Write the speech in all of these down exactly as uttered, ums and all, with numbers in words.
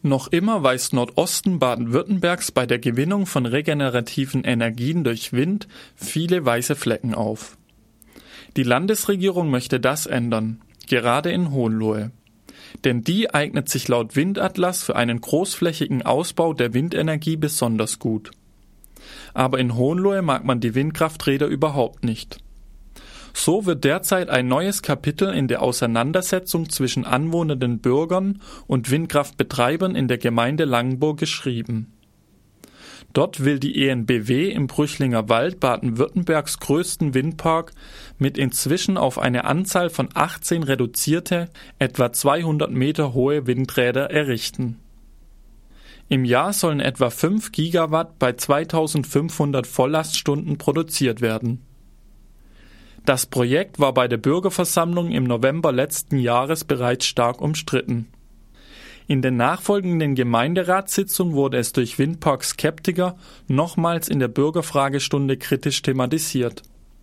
Noch immer weist Nordosten Baden-Württembergs bei der Gewinnung von regenerativen Energien durch Wind viele weiße Flecken auf. Die Landesregierung möchte das ändern, gerade in Hohenlohe. Denn die eignet sich laut Windatlas für einen großflächigen Ausbau der Windenergie besonders gut. Aber in Hohenlohe mag man die Windkrafträder überhaupt nicht. So wird derzeit ein neues Kapitel in der Auseinandersetzung zwischen anwohnenden Bürgern und Windkraftbetreibern in der Gemeinde Langenburg geschrieben. Dort will die E N B W im Brüchlinger Wald Baden-Württembergs größten Windpark mit inzwischen auf eine Anzahl von achtzehn reduzierte, etwa zweihundert Meter hohe Windräder errichten. Im Jahr sollen etwa fünf Gigawatt bei zweitausendfünfhundert Volllaststunden produziert werden. Das Projekt war bei der Bürgerversammlung im November letzten Jahres bereits stark umstritten. In den nachfolgenden Gemeinderatssitzungen wurde es durch Windpark-Skeptiker nochmals in der Bürgerfragestunde kritisch thematisiert.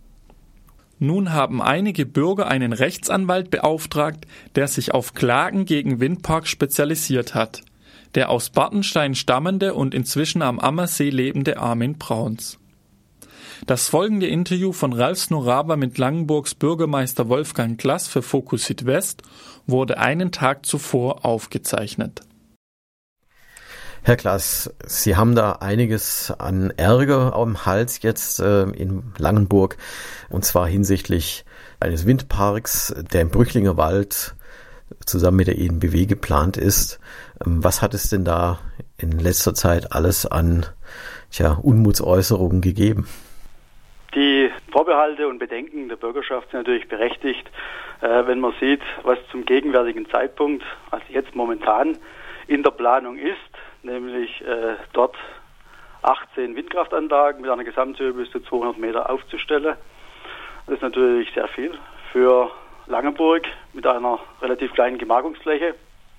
Nun haben einige Bürger einen Rechtsanwalt beauftragt, der sich auf Klagen gegen Windparks spezialisiert hat, der aus Bartenstein stammende und inzwischen am Ammersee lebende Armin Brauns. Das folgende Interview von Ralf Snoraber mit Langenburgs Bürgermeister Wolfgang Glass für Fokus Südwest wurde einen Tag zuvor aufgezeichnet. Herr Glass, Sie haben da einiges an Ärger am Hals jetzt äh, in Langenburg, und zwar hinsichtlich eines Windparks, der im Brüchlinger Wald zusammen mit der E N B W geplant ist. Ähm, was hat es denn da in letzter Zeit alles an tja, Unmutsäußerungen gegeben? Die Vorbehalte und Bedenken der Bürgerschaft sind natürlich berechtigt, äh, wenn man sieht, was zum gegenwärtigen Zeitpunkt, also jetzt momentan, in der Planung ist, nämlich äh, dort achtzehn Windkraftanlagen mit einer Gesamthöhe bis zu zweihundert Meter aufzustellen. Das ist natürlich sehr viel für Langenburg mit einer relativ kleinen Gemarkungsfläche.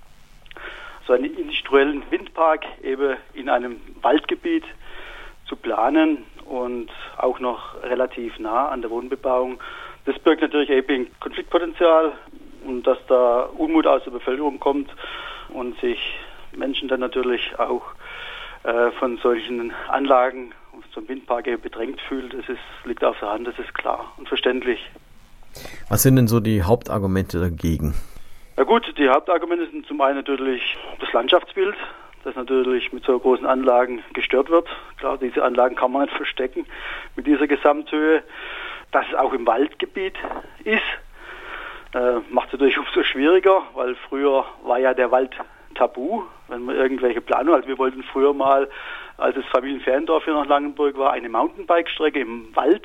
So einen industriellen Windpark eben in einem Waldgebiet zu planen und auch noch relativ nah an der Wohnbebauung. Das birgt natürlich eben Konfliktpotenzial und dass da Unmut aus der Bevölkerung kommt und sich Menschen dann natürlich auch äh, von solchen Anlagen zum Windpark eben bedrängt fühlen. Das ist, liegt auf der Hand, das ist klar und verständlich. Was sind denn so die Hauptargumente dagegen? Na gut, die Hauptargumente sind zum einen natürlich das Landschaftsbild, das natürlich mit so großen Anlagen gestört wird. Klar, diese Anlagen kann man nicht verstecken mit dieser Gesamthöhe. Dass es auch im Waldgebiet ist, äh, macht es natürlich umso schwieriger, weil früher war ja der Wald tabu, wenn man irgendwelche Planungen, also wir wollten früher mal, als das Familienferiendorf hier nach Langenburg war, eine Mountainbike-Strecke im Wald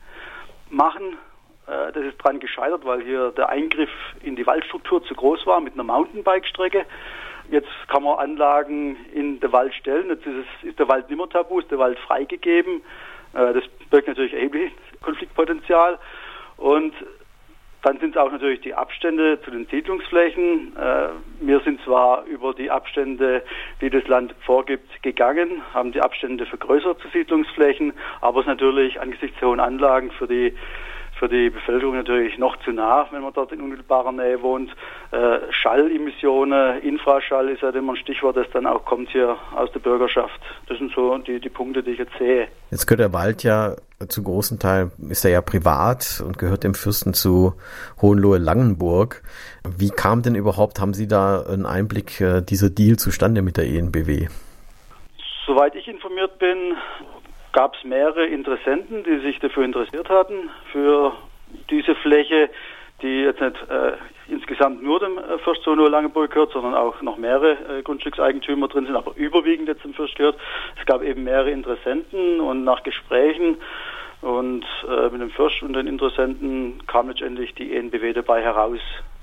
machen. Äh, das ist dran gescheitert, weil hier der Eingriff in die Waldstruktur zu groß war mit einer Mountainbike-Strecke. Jetzt kann man Anlagen in den Wald stellen. Jetzt ist, es, ist der Wald nicht mehr tabu, ist der Wald freigegeben. Äh, das birgt natürlich erhebliches Konfliktpotenzial. Und dann sind es auch natürlich die Abstände zu den Siedlungsflächen. Äh, wir sind zwar über die Abstände, die das Land vorgibt, gegangen, haben die Abstände vergrößert zu Siedlungsflächen, aber es ist natürlich angesichts der hohen Anlagen für die für die Bevölkerung natürlich noch zu nah, wenn man dort in unmittelbarer Nähe wohnt. Äh, Schallemissionen, Infraschall ist ja immer ein Stichwort, das dann auch kommt hier aus der Bürgerschaft. Das sind so die, die Punkte, die ich jetzt sehe. Jetzt gehört der Wald ja zu großen Teil, ist er ja privat und gehört dem Fürsten zu Hohenlohe-Langenburg. Wie kam denn überhaupt, haben Sie da einen Einblick, äh, dieser Deal zustande mit der E N B W? Soweit ich informiert bin, gab es mehrere Interessenten, die sich dafür interessiert hatten, für diese Fläche, die jetzt nicht äh, insgesamt nur dem äh, Fürst Hohenlohe-Langenburg gehört, sondern auch noch mehrere äh, Grundstückseigentümer drin sind, aber überwiegend jetzt dem Fürst gehört. Es gab eben mehrere Interessenten und nach Gesprächen und äh, mit dem Fürst und den Interessenten kam letztendlich die E N B W dabei heraus.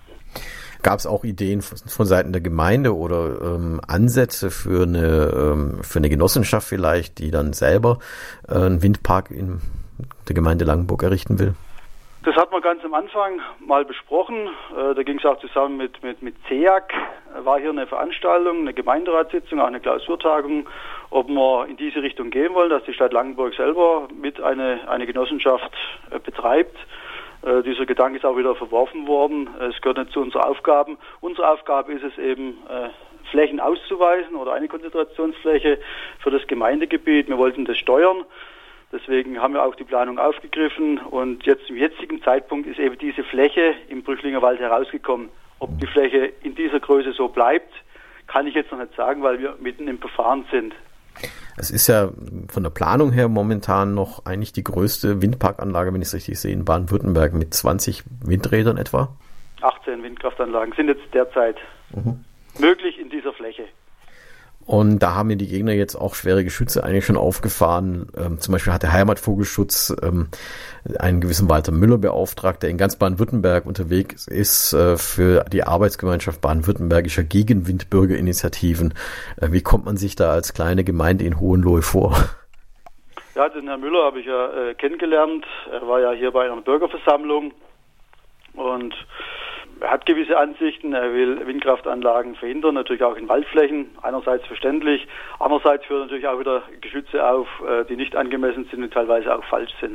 Gab es auch Ideen von Seiten der Gemeinde oder ähm, Ansätze für eine ähm, für eine Genossenschaft vielleicht, die dann selber äh, einen Windpark in der Gemeinde Langenburg errichten will? Das hat man ganz am Anfang mal besprochen. Äh, da ging es auch zusammen mit mit mit C E A C. War hier eine Veranstaltung, eine Gemeinderatssitzung, auch eine Klausurtagung, ob wir in diese Richtung gehen wollen, dass die Stadt Langenburg selber mit eine eine Genossenschaft äh, betreibt. Äh, dieser Gedanke ist auch wieder verworfen worden. Es gehört nicht zu unseren Aufgaben. Unsere Aufgabe ist es eben, äh, Flächen auszuweisen oder eine Konzentrationsfläche für das Gemeindegebiet. Wir wollten das steuern. Deswegen haben wir auch die Planung aufgegriffen und jetzt zum jetzigen Zeitpunkt ist eben diese Fläche im Brüchlinger Wald herausgekommen. Ob die Fläche in dieser Größe so bleibt, kann ich jetzt noch nicht sagen, weil wir mitten im Verfahren sind. Es ist ja von der Planung her momentan noch eigentlich die größte Windparkanlage, wenn ich es richtig sehe, in Baden-Württemberg mit zwanzig Windrädern etwa. achtzehn Windkraftanlagen sind jetzt derzeit mhm. möglich in dieser Fläche. Und da haben mir die Gegner jetzt auch schwere Geschütze eigentlich schon aufgefahren. Ähm, zum Beispiel hat der Heimatvogelschutz ähm, einen gewissen Walter Müller beauftragt, der in ganz Baden-Württemberg unterwegs ist äh, für die Arbeitsgemeinschaft baden-württembergischer Gegenwindbürgerinitiativen. Äh, wie kommt man sich da als kleine Gemeinde in Hohenlohe vor? Ja, den Herrn Müller habe ich ja äh, kennengelernt. Er war ja hier bei einer Bürgerversammlung und er hat gewisse Ansichten, er will Windkraftanlagen verhindern, natürlich auch in Waldflächen, einerseits verständlich, andererseits führt natürlich auch wieder Geschütze auf, die nicht angemessen sind und teilweise auch falsch sind.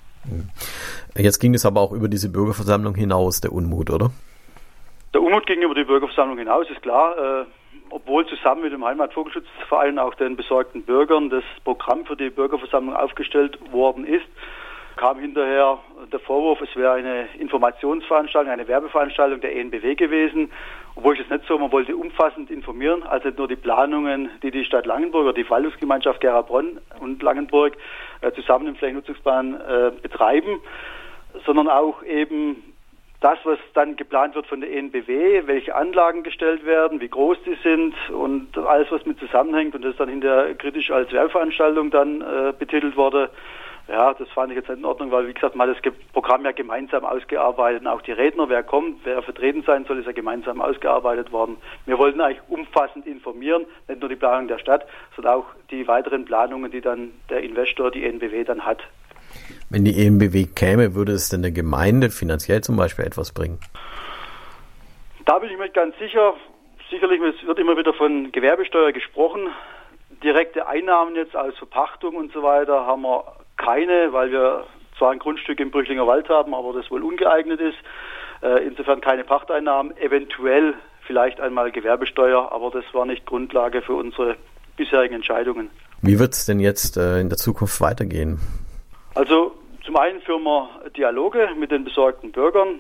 Jetzt ging es aber auch über diese Bürgerversammlung hinaus, der Unmut, oder? Der Unmut ging über die Bürgerversammlung hinaus, ist klar, äh, obwohl zusammen mit dem Heimatvogelschutzverein auch den besorgten Bürgern das Programm für die Bürgerversammlung aufgestellt worden ist, kam hinterher der Vorwurf, es wäre eine Informationsveranstaltung, eine Werbeveranstaltung der E N B W gewesen, obwohl ich das nicht so, man wollte umfassend informieren, also nicht nur die Planungen, die die Stadt Langenburg oder die Verwaltungsgemeinschaft Gera-Bronn und Langenburg äh, zusammen im Flächennutzungsplan äh, betreiben, sondern auch eben das, was dann geplant wird von der E N B W, welche Anlagen gestellt werden, wie groß die sind und alles, was mit zusammenhängt und das dann hinterher kritisch als Werbeveranstaltung dann äh, betitelt wurde. Ja, das fand ich jetzt nicht in Ordnung, weil, wie gesagt, man hat das Programm ja gemeinsam ausgearbeitet und auch die Redner, wer kommt, wer vertreten sein soll, ist ja gemeinsam ausgearbeitet worden. Wir wollten eigentlich umfassend informieren, nicht nur die Planung der Stadt, sondern auch die weiteren Planungen, die dann der Investor, die E N B W, dann hat. Wenn die E N B W käme, würde es denn der Gemeinde finanziell zum Beispiel etwas bringen? Da bin ich mir ganz sicher. Sicherlich, es wird immer wieder von Gewerbesteuer gesprochen. Direkte Einnahmen jetzt aus Verpachtung und so weiter haben wir keine, weil wir zwar ein Grundstück im Brüchlinger Wald haben, aber das wohl ungeeignet ist. Äh, insofern keine Pachteinnahmen, eventuell vielleicht einmal Gewerbesteuer, aber das war nicht Grundlage für unsere bisherigen Entscheidungen. Wie wird es denn jetzt äh, in der Zukunft weitergehen? Also zum einen führen wir Dialoge mit den besorgten Bürgern.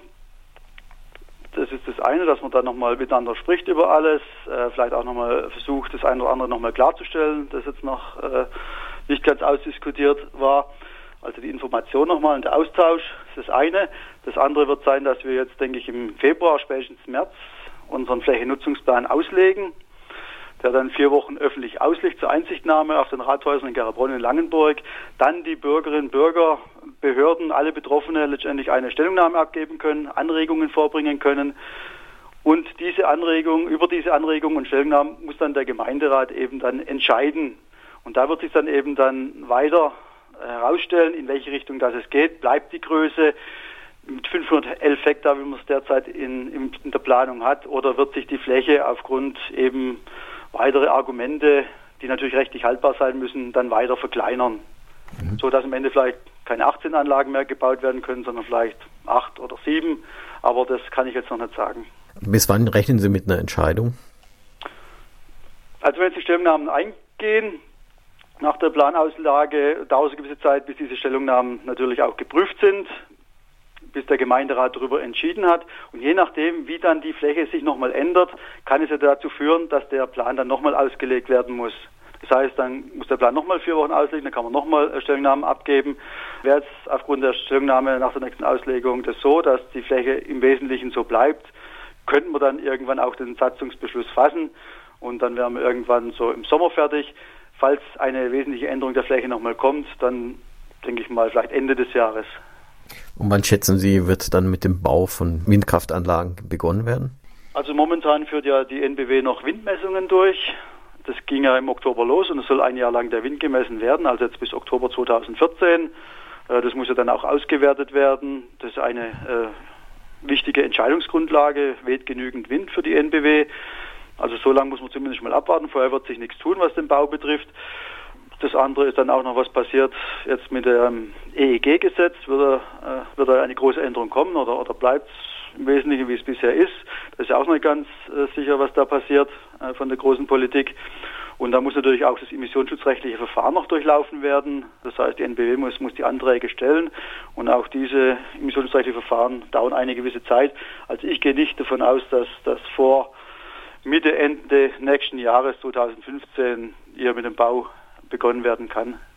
Das ist das eine, dass man dann nochmal miteinander spricht über alles, äh, vielleicht auch nochmal versucht, das eine oder andere nochmal klarzustellen, das jetzt noch äh, nicht ganz ausdiskutiert war. Also die Information nochmal und der Austausch ist das eine. Das andere wird sein, dass wir jetzt, denke ich, im Februar, spätestens März unseren Flächennutzungsplan auslegen, der dann vier Wochen öffentlich ausliegt zur Einsichtnahme auf den Rathäusern in Gera-Bronn und Langenburg. Dann die Bürgerinnen und Bürger, Behörden, alle Betroffene letztendlich eine Stellungnahme abgeben können, Anregungen vorbringen können. Und diese Anregung, über diese Anregungen und Stellungnahmen muss dann der Gemeinderat eben dann entscheiden. Und da wird sich dann eben dann weiter herausstellen, in welche Richtung das es geht. Bleibt die Größe mit fünfhundertelf Hektar, wie man es derzeit in, in der Planung hat, oder wird sich die Fläche aufgrund eben weitere Argumente, die natürlich rechtlich haltbar sein müssen, dann weiter verkleinern. Mhm. So dass am Ende vielleicht keine achtzehn Anlagen mehr gebaut werden können, sondern vielleicht acht oder sieben. Aber das kann ich jetzt noch nicht sagen. Bis wann rechnen Sie mit einer Entscheidung? Also wenn jetzt die Stellungnahmen eingehen, nach der Planauslage dauert es eine gewisse Zeit, bis diese Stellungnahmen natürlich auch geprüft sind, bis der Gemeinderat darüber entschieden hat. Und je nachdem, wie dann die Fläche sich nochmal ändert, kann es ja dazu führen, dass der Plan dann nochmal ausgelegt werden muss. Das heißt, dann muss der Plan nochmal vier Wochen auslegen, dann kann man nochmal Stellungnahmen abgeben. Wäre jetzt aufgrund der Stellungnahme nach der nächsten Auslegung das so, dass die Fläche im Wesentlichen so bleibt, könnten wir dann irgendwann auch den Satzungsbeschluss fassen und dann wären wir irgendwann so im Sommer fertig. Falls eine wesentliche Änderung der Fläche nochmal kommt, dann denke ich mal vielleicht Ende des Jahres. Und wann schätzen Sie, wird dann mit dem Bau von Windkraftanlagen begonnen werden? Also momentan führt ja die N B W noch Windmessungen durch. Das ging ja im Oktober los und es soll ein Jahr lang der Wind gemessen werden, also jetzt bis Oktober zweitausendvierzehn. Das muss ja dann auch ausgewertet werden. Das ist eine äh, wichtige Entscheidungsgrundlage, weht genügend Wind für die N B W. Also so lange muss man zumindest mal abwarten. Vorher wird sich nichts tun, was den Bau betrifft. Das andere ist dann auch noch, was passiert jetzt mit dem E E G-Gesetz. Wird da, äh, wird da eine große Änderung kommen oder, oder bleibt es im Wesentlichen, wie es bisher ist. Das ist ja auch nicht ganz äh, sicher, was da passiert äh, von der großen Politik. Und da muss natürlich auch das emissionsschutzrechtliche Verfahren noch durchlaufen werden. Das heißt, die N B W muss, muss die Anträge stellen. Und auch diese emissionsschutzrechtlichen Verfahren dauern eine gewisse Zeit. Also ich gehe nicht davon aus, dass das vor Mitte, Ende nächsten Jahres, zweitausendfünfzehn, hier mit dem Bau begonnen werden kann.